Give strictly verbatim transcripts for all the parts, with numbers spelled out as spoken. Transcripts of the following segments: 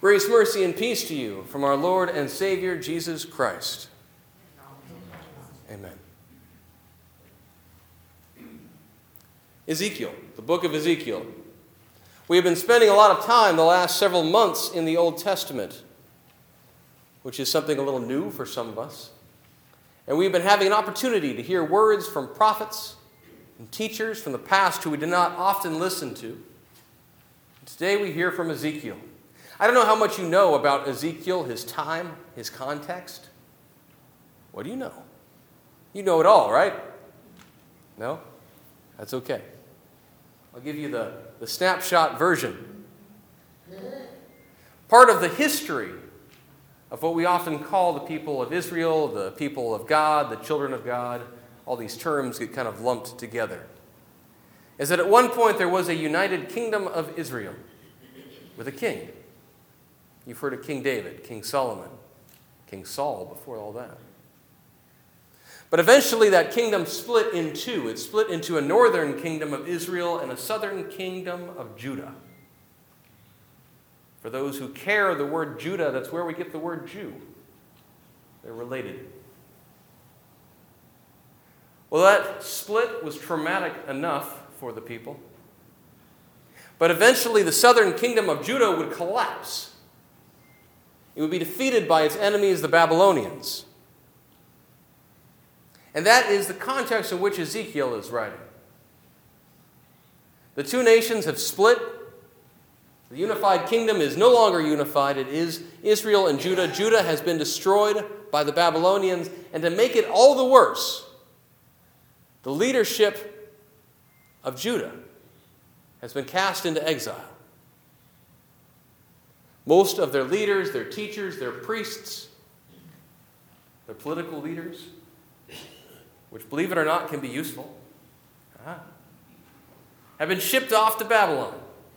Grace, mercy, and peace to you from our Lord and Savior, Jesus Christ. Amen. Ezekiel, the book of Ezekiel. We have been spending a lot of time the last several months in the Old Testament, which is something a little new for some of us. And we've been having an opportunity to hear words from prophets and teachers from the past who we did not often listen to. Today we hear from Ezekiel. I don't know how much you know about Ezekiel, his time, his context. What do you know? You know it all, right? No? That's okay. I'll give you the, the snapshot version. Part of the history of what we often call the people of Israel, the people of God, the children of God, all these terms get kind of lumped together, is that at one point there was a united kingdom of Israel with a king. You've heard of King David, King Solomon, King Saul before all that. But eventually that kingdom split in two. It split into a northern kingdom of Israel and a southern kingdom of Judah. For those who care, the word Judah, that's where we get the word Jew. They're related. Well, that split was traumatic enough for the people. But eventually the southern kingdom of Judah would collapse. It would be defeated by its enemies, the Babylonians. And that is the context in which Ezekiel is writing. The two nations have split. The unified kingdom is no longer unified. It is Israel and Judah. Judah has been destroyed by the Babylonians. And to make it all the worse, the leadership of Judah has been cast into exile. Most of their leaders, their teachers, their priests, their political leaders, which, believe it or not, can be useful, ah, have been shipped off to Babylon.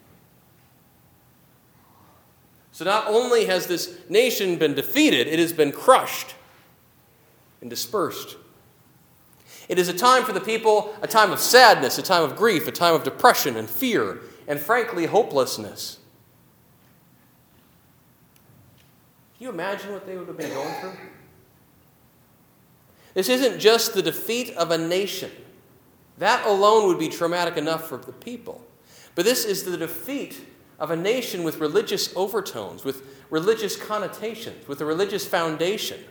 So not only has this nation been defeated, it has been crushed and dispersed. It is a time for the people, a time of sadness, a time of grief, a time of depression and fear, and frankly, hopelessness. Can you imagine what they would have been going through? This isn't just the defeat of a nation. That alone would be traumatic enough for the people. But this is the defeat of a nation with religious overtones, with religious connotations, with a religious foundation.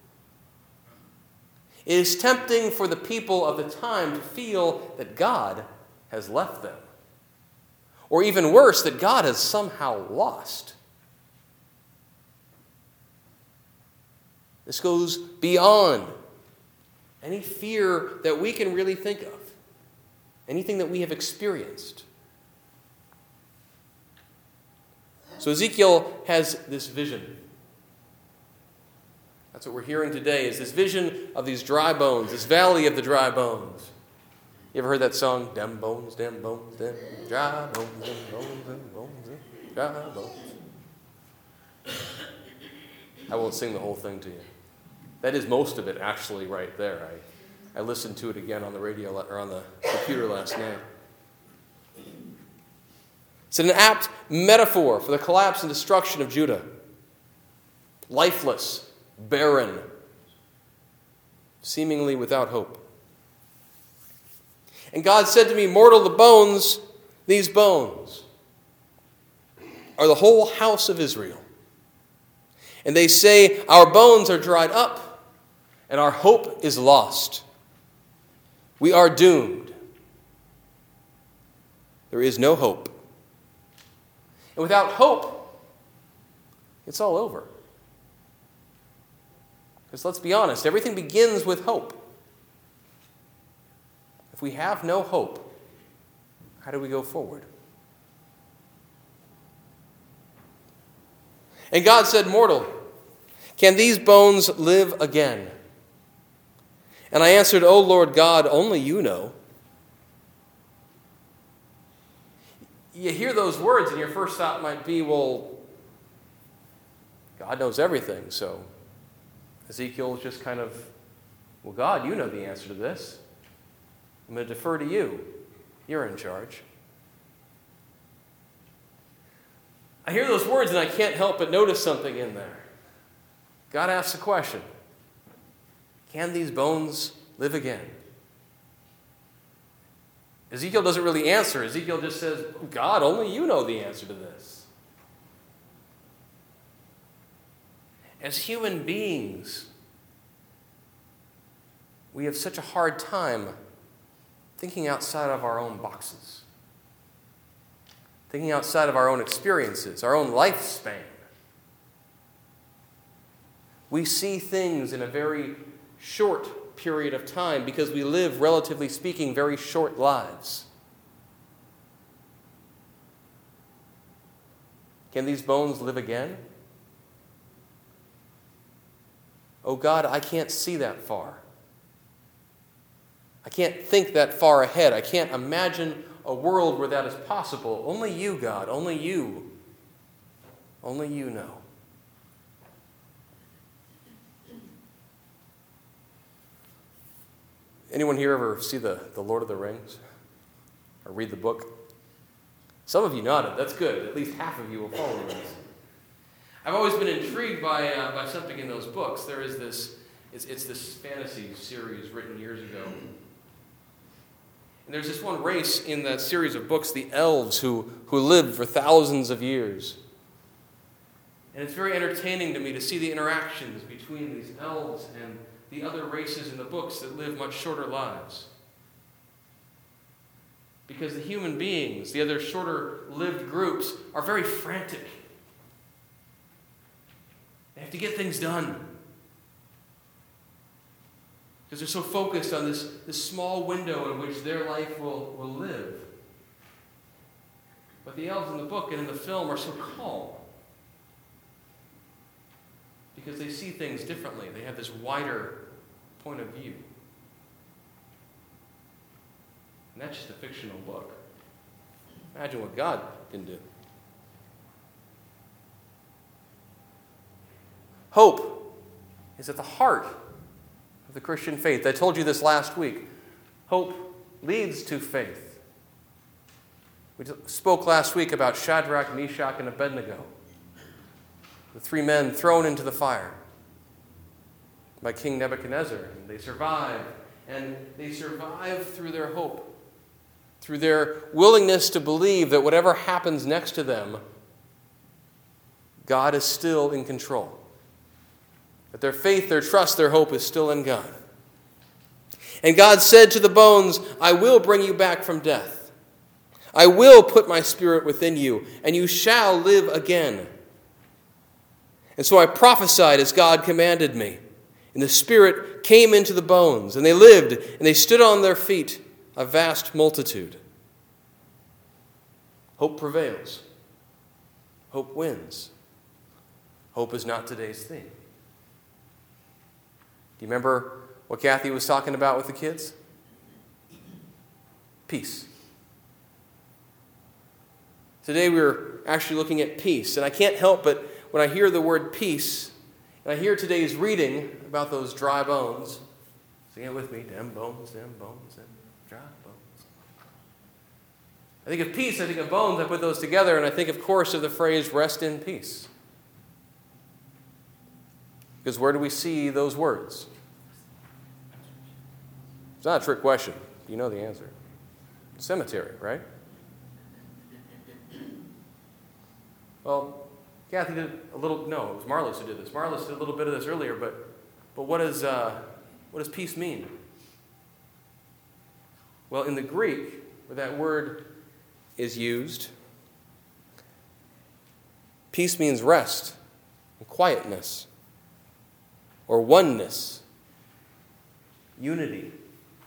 It is tempting for the people of the time to feel that God has left them. Or even worse, that God has somehow lost. This goes beyond any fear that we can really think of, anything that we have experienced. So Ezekiel has this vision. That's what we're hearing today, is this vision of these dry bones, this valley of the dry bones. You ever heard that song? Dem bones, dem bones, dem dry bones, dem bones, dem bones, dem dry bones. I won't sing the whole thing to you. That is most of it actually right there. I, I listened to it again on the radio or on the computer last night. It's an apt metaphor for the collapse and destruction of Judah. Lifeless, barren, seemingly without hope. And God said to me, "Mortal, the bones, these bones, are the whole house of Israel. And they say, our bones are dried up, and our hope is lost. We are doomed. There is no hope." And without hope, it's all over. Because let's be honest, everything begins with hope. If we have no hope, how do we go forward? And God said, "Mortal, can these bones live again?" And I answered, "O Lord God, only you know." You hear those words and your first thought might be, well, God knows everything, so Ezekiel is just kind of, well, God, you know the answer to this. I'm going to defer to you. You're in charge. I hear those words and I can't help but notice something in there. God asks a question. Can these bones live again? Ezekiel doesn't really answer. Ezekiel just says, God, only you know the answer to this. As human beings, we have such a hard time thinking outside of our own boxes, thinking outside of our own experiences, our own lifespan. We see things in a very short period of time because we live, relatively speaking, very short lives. Can these bones live again? Oh God, I can't see that far. I can't think that far ahead. I can't imagine a world where that is possible. Only you, God, only you. Only you know. Anyone here ever see the, the Lord of the Rings? Or read the book? Some of you nodded. That's good. At least half of you will follow this. I've always been intrigued by uh, by something in those books. There is this, it's, it's this fantasy series written years ago. And there's this one race in that series of books, the elves, who, who lived for thousands of years. And it's very entertaining to me to see the interactions between these elves and the other races in the books that live much shorter lives. Because the human beings, the other shorter lived groups, are very frantic. They have to get things done. Because they're so focused on this, this small window in which their life will, will live. But the elves in the book and in the film are so calm. Because they see things differently. They have this wider point of view. And that's just a fictional book. Imagine what God can do. Hope is at the heart of the Christian faith. I told you this last week. Hope leads to faith. We spoke last week about Shadrach, Meshach, and Abednego, the three men thrown into the fire by King Nebuchadnezzar. And they survived, and they survived through their hope, through their willingness to believe that whatever happens next to them, God is still in control. That their faith, their trust, their hope is still in God. And God said to the bones, I will bring you back from death. I will put my spirit within you, and you shall live again. And so I prophesied as God commanded me. And the Spirit came into the bones, and they lived, and they stood on their feet, a vast multitude. Hope prevails. Hope wins. Hope is not today's theme. Do you remember what Kathy was talking about with the kids? Peace. Today we're actually looking at peace, and I can't help but when I hear the word peace, and I hear today's reading about those dry bones, sing it with me, them bones, them bones, them dry bones. I think of peace, I think of bones, I put those together, and I think, of course, of the phrase, rest in peace. Because where do we see those words? It's not a trick question. You know the answer. Cemetery, right? Well, Kathy did a little, no, it was Marlis who did this. Marlis did a little bit of this earlier, but but what, is, uh, what does peace mean? Well, in the Greek, where that word is used, peace means rest and quietness, or oneness, unity.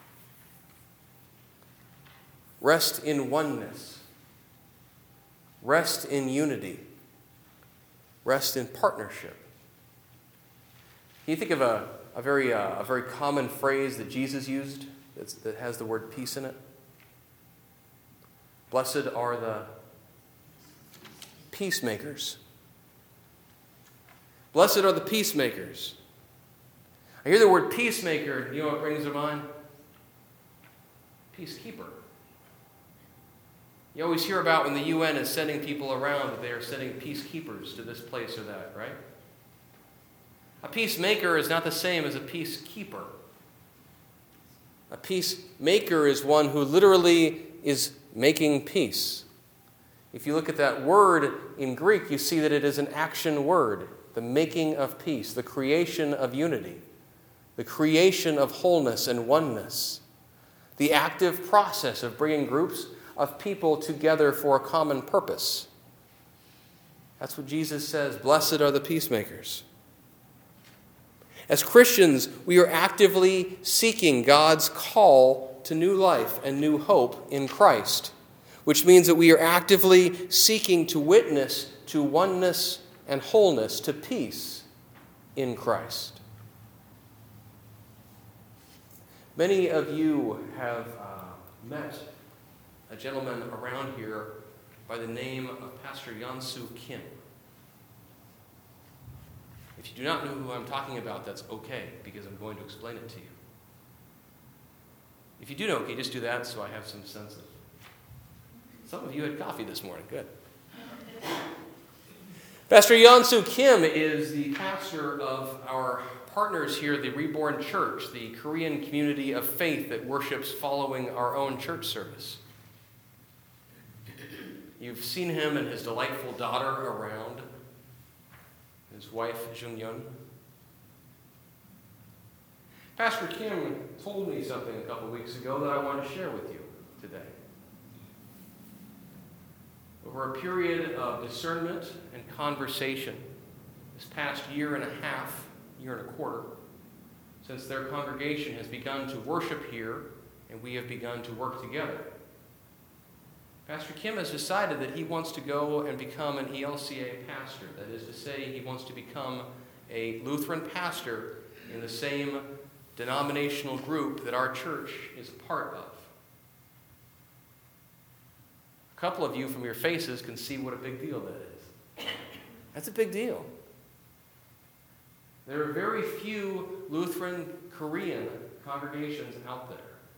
Rest in oneness. Rest in unity. Rest in partnership. Can you think of a, a, very, uh, a very common phrase that Jesus used that's, that has the word peace in it? Blessed are the peacemakers. Blessed are the peacemakers. I hear the word peacemaker, you know what brings to mind? Peacekeeper. You always hear about when the U N is sending people around that they are sending peacekeepers to this place or that, right? A peacemaker is not the same as a peacekeeper. A peacemaker is one who literally is making peace. If you look at that word in Greek, you see that it is an action word, the making of peace, the creation of unity, the creation of wholeness and oneness, the active process of bringing groups of people together for a common purpose. That's what Jesus says, blessed are the peacemakers. As Christians, we are actively seeking God's call to new life and new hope in Christ, which means that we are actively seeking to witness to oneness and wholeness, to peace in Christ. Many of you have uh, met a gentleman around here by the name of Pastor Yansoo Kim. If you do not know who I'm talking about, that's okay, because I'm going to explain it to you. If you do know, can you just do that so I have some sense of... Some of you had coffee this morning. Good. Pastor Yansoo Kim is the pastor of our partners here, the Reborn Church, the Korean community of faith that worships following our own church service. You've seen him and his delightful daughter around, his wife, Jung-Yun. Pastor Kim told me something a couple weeks ago that I want to share with you today. Over a period of discernment and conversation, this past year and a half, year and a quarter, since their congregation has begun to worship here and we have begun to work together, Pastor Kim has decided that he wants to go and become an E L C A pastor. That is to say, he wants to become a Lutheran pastor in the same denominational group that our church is a part of. A couple of you from your faces can see what a big deal that is. That's a big deal. There are very few Lutheran Korean congregations out there.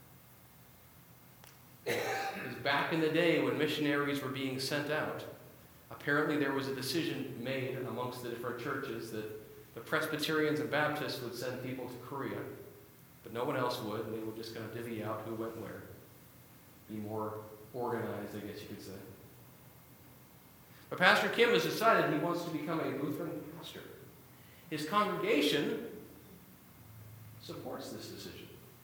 Because back in the day when missionaries were being sent out, apparently there was a decision made amongst the different churches that the Presbyterians and Baptists would send people to Korea, but no one else would, and they were just going to divvy out who went where. Be more organized, I guess you could say. But Pastor Kim has decided he wants to become a Lutheran pastor. His congregation supports this decision.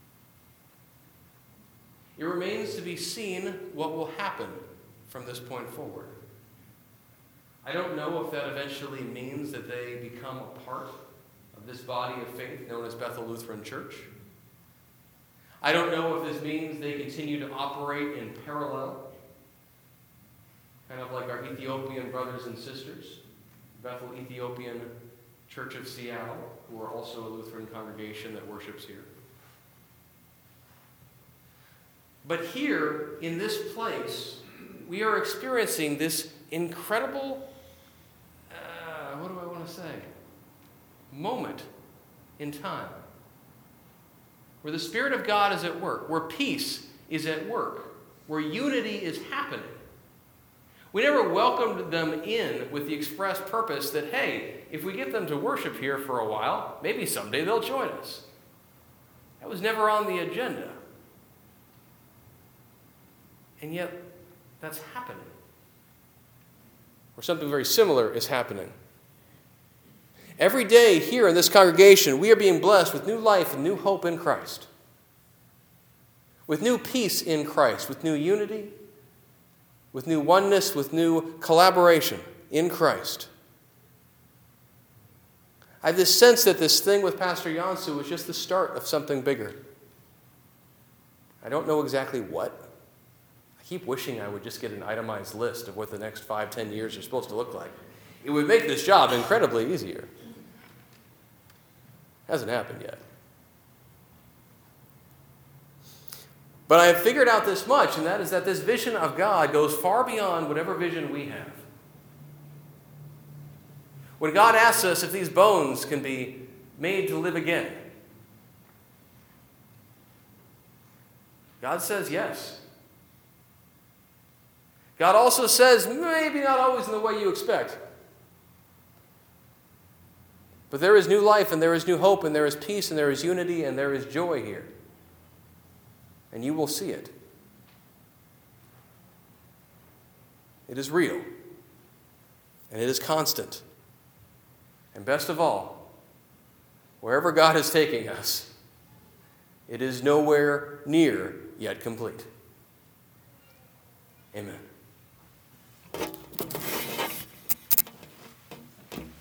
It remains to be seen what will happen from this point forward. I don't know if that eventually means that they become a part of this body of faith known as Bethel Lutheran Church. I don't know if this means they continue to operate in parallel, kind of like our Ethiopian brothers and sisters, Bethel Ethiopian Church of Seattle, who are also a Lutheran congregation that worships here. But here, in this place, we are experiencing this incredible, uh, what do I want to say, moment in time where the Spirit of God is at work, where peace is at work, where unity is happening. We never welcomed them in with the express purpose that, hey, if we get them to worship here for a while, maybe someday they'll join us. That was never on the agenda. And yet, that's happening. Or something very similar is happening. Every day here in this congregation, we are being blessed with new life and new hope in Christ. With new peace in Christ, with new unity, with new oneness, with new collaboration in Christ. I have this sense that this thing with Pastor Yansoo was just the start of something bigger. I don't know exactly what. I keep wishing I would just get an itemized list of what the next five, ten years are supposed to look like. It would make this job incredibly easier. Hasn't happened yet. But I have figured out this much, and that is that this vision of God goes far beyond whatever vision we have. When God asks us if these bones can be made to live again, God says yes. God also says, maybe not always in the way you expect. But there is new life, and there is new hope, and there is peace, and there is unity, and there is joy here. And you will see it. It is real. And it is constant. And best of all, wherever God is taking us, it is nowhere near yet complete. Amen.